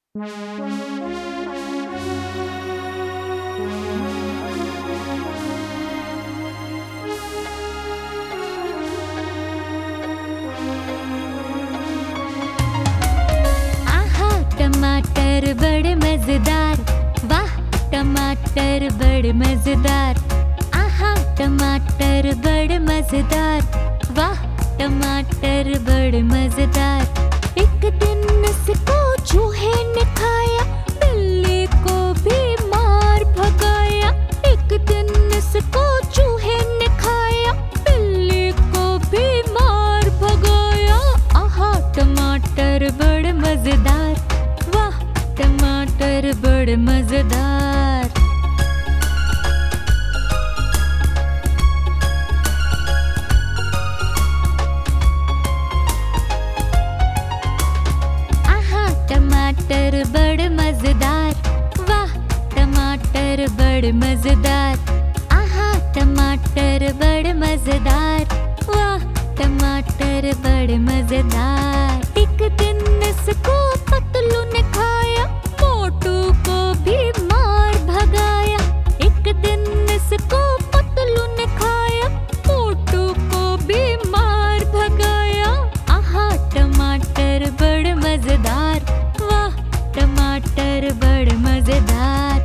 आहा टमाटर बड़े मजेदार, वाह टमाटर बड़े मजेदार। आहा टमाटर बड़े मजेदार, वाह टमाटर बड़े मजेदार। एक दिन इसको चूहे ने खाया, बिल्ली को भी मार भगाया। एक दिन इसको चूहे ने खाया, बिल्ली को भी मार भगाया। आहा टमाटर बड़े मजेदार, वाह टमाटर बड़े मजेदार। टमाटर बड़े मजेदार, वाह टमाटर बड़े मजेदार। आहा टमाटर बड़े मजेदार, वाह टमाटर बड़े मजेदार। एक दिन इसको पतलू ने खाया, मोटू को भी मार भगाया। एक दिन इसको पतलू ने खाया, मोटू को भी मार भगाया। आहा टमाटर बड़े मजेदार, वाह टमाटर बड़े मजेदार।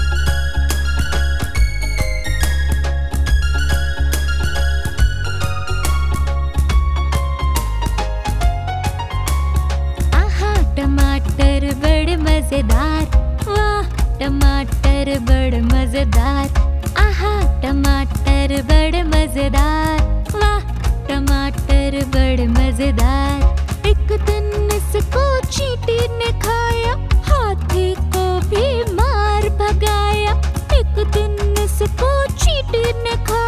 आहा टमाटर बड़े मजेदार, वाह टमाटर बड़े मजेदार। आहा टमाटर बड़े मजेदार, वाह टमाटर बड़े मजेदार। एक दिन इसको चींटी ने खाया, हाथी को भी मार भगाया। एक दिन इसको चींटी ने खाया,